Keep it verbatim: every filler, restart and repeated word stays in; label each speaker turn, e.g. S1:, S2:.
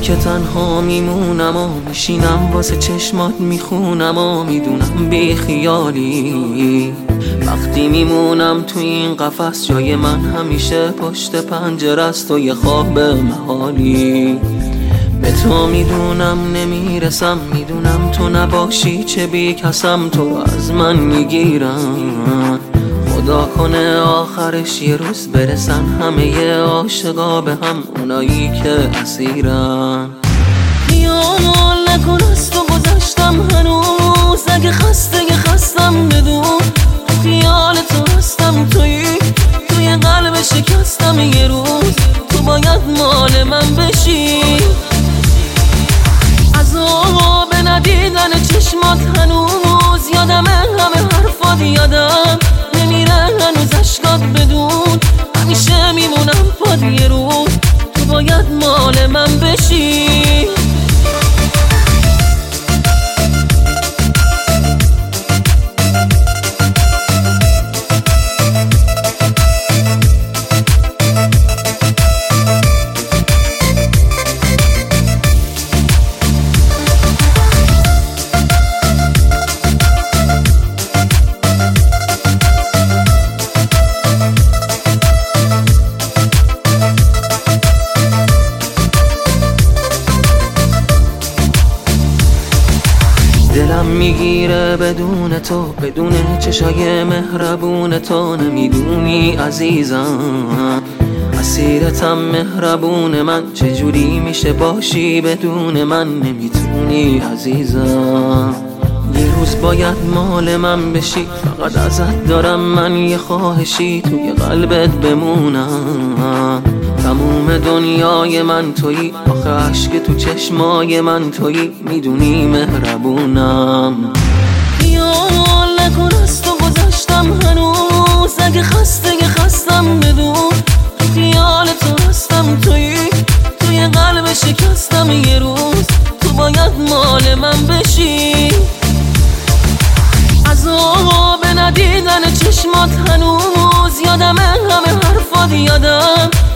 S1: که تنها میمونم و میشینم واسه چشمات میخونم و میدونم بی خیالی. وقتی میمونم تو این قفس جای من همیشه پشت پنجره است و یه خواب محالی. به تو میدونم نمیرسم، میدونم تو نباشی چه بی کسم، تو رو از من میگیرم. خدا کنه آخرش یه روز برسن همه عاشقا به هم، اونایی که اسیرن. خیال نکن از تو گذشتم هنوز، اگه خسته خستم بدون خیال تو هستم. توی توی قلب شکستم، یه روز تو باید مال من بشی. عذاب ندیدن چشمات هنوز یادمه، همه حرفات یادم نمیره هنوز اشکات بدون. همیشه میمونم پاد، یه روز تو باید مال من بشی. دلم میگیره بدون تو، بدون چشای مهربون تو. نمیدونی عزیزم اسیرتم مهربون من، چجوری میشه باشی بدون من؟ نمیتونی عزیزم. یه روز باید مال من بشی، فقط ازت دارم من یه خواهشی، توی قلبت بمونم. تموم دنیای من تویی، آخه عشق تو چشمای من تویی، میدونی مهربونم. خیال نکن از تو گذشتم هنوز، اگه خسته خستم بدون خیال تو هستم. تویی توی قلب شکستم، یه روز تو باید مال من بشی. عذاب ندیدن چشمات هنوز یادمه، همه حرفات یادم